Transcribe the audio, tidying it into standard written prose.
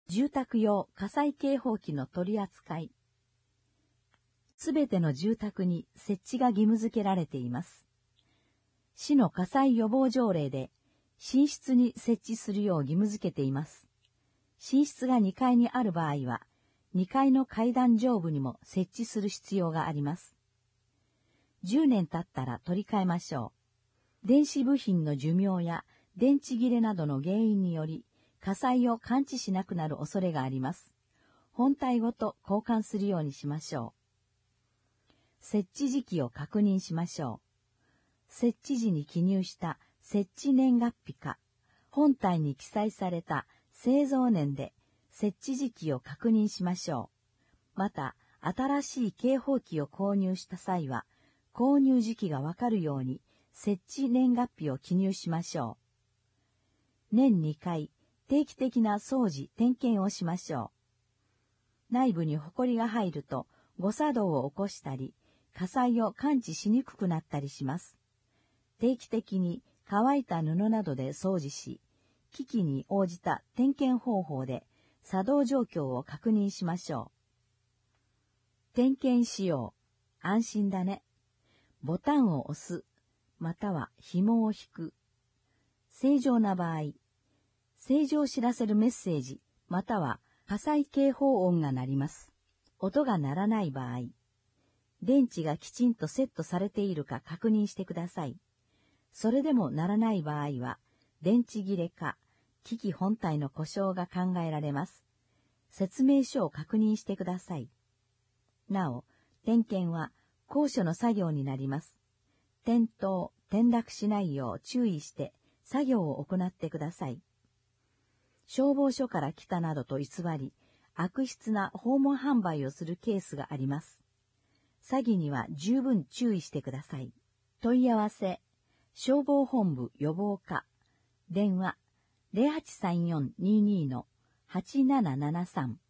住宅用火災警報器の取り扱い。すべての住宅に設置が義務付けられています。市の火災予防条例で寝室に設置するよう義務付けています。寝室が2階にある場合は、2階の階段上部にも設置する必要があります。10年経ったら取り替えましょう。電子部品の寿命や電池切れなどの原因により、火災を感知しなくなる恐れがあります。本体ごと交換するようにしましょう。設置時期を確認しましょう。設置時に記入した設置年月日か、本体に記載された製造年で設置時期を確認しましょう。また、新しい警報器を購入した際は、購入時期がわかるように設置年月日を記入しましょう。年2回、定期的な掃除・点検をしましょう。内部に埃が入ると誤作動を起こしたり、火災を感知しにくくなったりします。定期的に乾いた布などで掃除し、機器に応じた点検方法で作動状況を確認しましょう。点検しよう。安心だね。ボタンを押す、または紐を引く。正常な場合、正常を知らせるメッセージ、または火災警報音が鳴ります。音が鳴らない場合、電池がきちんとセットされているか確認してください。それでも鳴らない場合は、電池切れか、機器本体の故障が考えられます。説明書を確認してください。なお、点検は高所の作業になります。転倒、転落しないよう注意して作業を行ってください。消防署から来たなどと偽り、悪質な訪問販売をするケースがあります。詐欺には十分注意してください。問い合わせ、消防本部予防課、電話 0834-22-8773